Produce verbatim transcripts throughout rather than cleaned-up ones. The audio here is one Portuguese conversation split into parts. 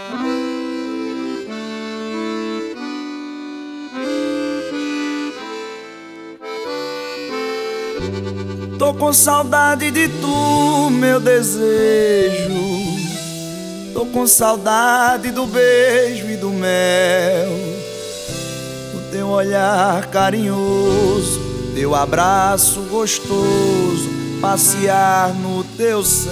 Tô com saudade de tu, meu desejo. Tô com saudade do beijo e do mel, do teu olhar carinhoso, teu abraço gostoso, passear no teu céu.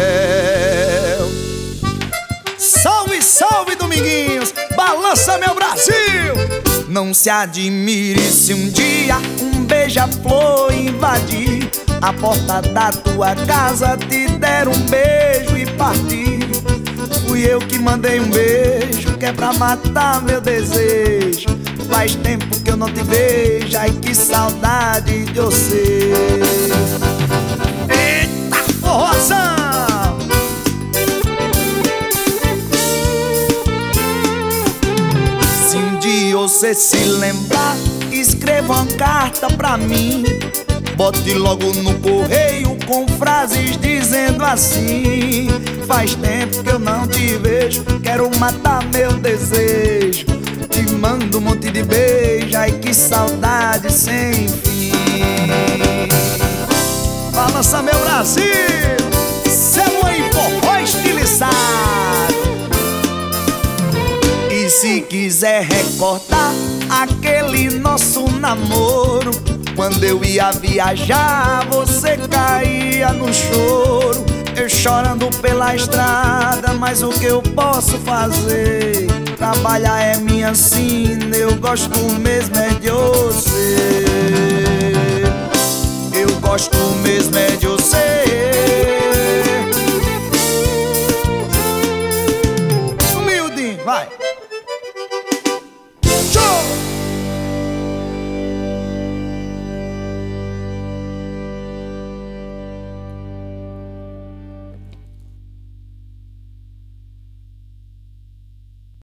Salve, salve, Dominguinhos! Balança, meu Brasil! Não se admire se um dia um beija-flor invadir a porta da tua casa, te der um beijo e partir. Fui eu que mandei um beijo, que é pra matar meu desejo. Faz tempo que eu não te vejo, ai que saudade de você. Eita, forrozão! Se um dia você se lembrar, escreva uma carta pra mim. Bote logo no correio com frases dizendo assim: faz tempo que eu não te vejo, quero matar meu desejo. Te mando um monte de beijo, ai que saudade sem fim. Balança, meu Brasil! Céu em forró estilizado. E se quiser recordar aquele nosso namoro, quando eu ia viajar, você caía no choro, eu chorando pela estrada, mas o que eu posso fazer? Trabalhar é minha sina, eu gosto mesmo é de você. Eu gosto mesmo é de você.